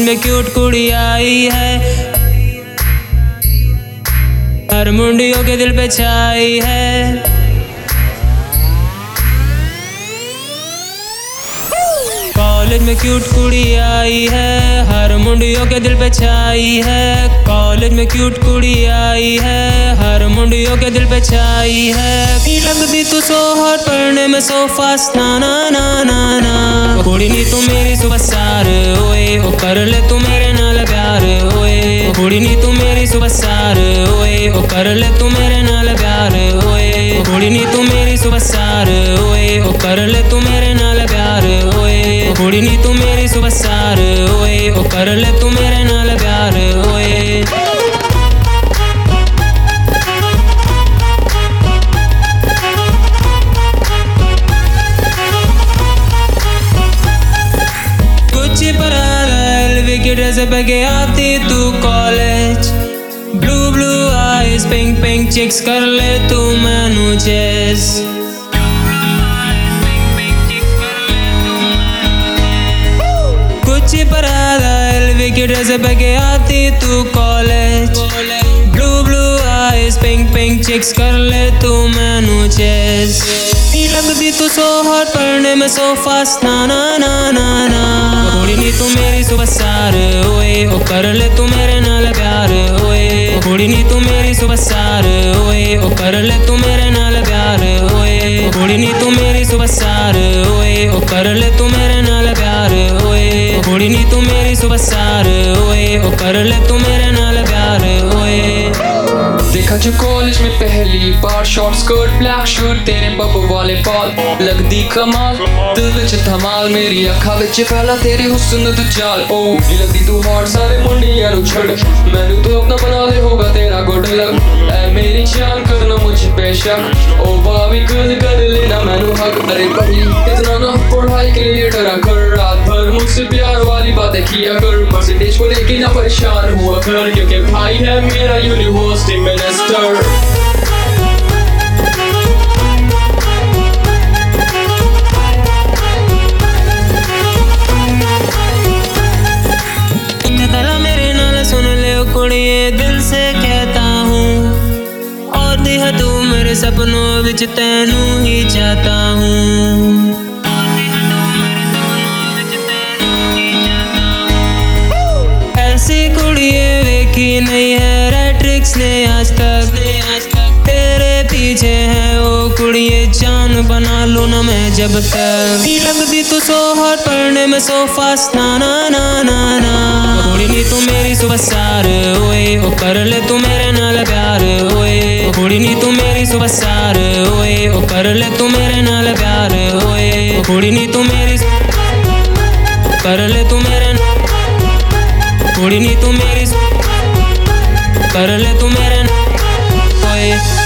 में क्यूट कुड़ी आई है, हर मुंडियों के दिल पे छाई है। कॉलेज में क्यूट कुड़ी आई है, हर मुंडियों के दिल पे छाई है। कॉलेज में क्यूट कुड़ी आई है, हर मुंडियों के दिल पे छाई है। लगदी तू सो हॉट, पढ़ने में सो फास्ट, ना ना ना ना ना। कुड़ी नी तू मेरी सुबह सार, ओए ओ कर ले तू मेरे नाल प्यार, ओए कुड़ी नी तू मेरी सुबह सार, ओए ओ कर ले तू मेरे नाल प्यार, ओए कुड़ी नी तू मेरी सुबह सार, ओए ओ कर ले तू मेरे नाल प्यार, ओए कुड़ी नी तू मेरी सुबह सार, ओए ओ कर ले तू मेरे नाल प्यार, ओए। गुच्ची परादा एलवी की ड्रेस पे के आती तू college, blue blue eyes pink pink chicks कर ले तू मैनू चेस। गुच्ची परादा एलवी की ड्रेस पे के आती तू college, blue blue eyes pink pink chicks कर ले तू मैनू चेस। लगदी तू सो हॉट, पढ़ने में सो फास्ट, ना ना ना ना ना। कुड़ी नी तू मेरी सुबह सार, ओए ओ कर ले तू मेरे नाल प्यार, ओए कुड़ी नी तू मेरी सुबह सार, ओए ओ कर ले तू मेरे नाल प्यार, ओए कुड़ी नी तू मेरी सुबह सार, ओए ओ कर ले तू मेरे नाल प्यार, ओए कुड़ी नी तू मेरी सुबह सार, ओए ओ कर ले तू मेरे नाल प्यार, ओए। देखा जो कॉलेज में पहली बार, शॉर्ट स्कर्ट ब्लैक शर्ट तेरे बब्बू वाले बाल, लगदी कमाल दिल विच धमाल, मेरी अखा विच पहला तेरे हुस्न दी चाल। ओ लगदी तू हॉट, सारे मुंडियां नू छड़, मैनू तू अपना बना ले होगा तेरा गुड लक। ऐ मेरी जान करना मुझ पे शक, ओ बाबी गल कर लेना मैनू हक। अरे भाई इतना ना पढ़ाई के लिए डरा कर, रात भर मुझसे प्यार वाली बातें किया कर, परसेंटेज को लेके ना परेशान हुआ कर, क्योंकि भाई है मेरा यूनिवर्सिटी मिनिस्टर। मेरे नाल सुन ले कुड़िए, दिल से कहता हूँ, और देह तू मेरे सपनों विच तैनू ही चाहता हूँ। ऐसी कुड़िए वेखी नहीं है रेट्रिक्स ने आज तक, तेरे पीछे है वो कुड़िए, जान बना लूं ना मैं जब तक। लगदी तू सो हॉट, पढ़ने में सो फास्ट, ना ना ना ना ना। कुड़ी नी तू मेरी सुबह सार, ओए ओ कर ले तू मेरे नाल प्यार, ओए कुड़ी नी तू मेरी सुबह सार, ओए ओ कर ले तू मेरे नाल प्यार, ओए कुड़ी नी तू मेरी कर ले तू मेरे, कुड़ी नी तू मेरी कर ले तू मेरे, ओए।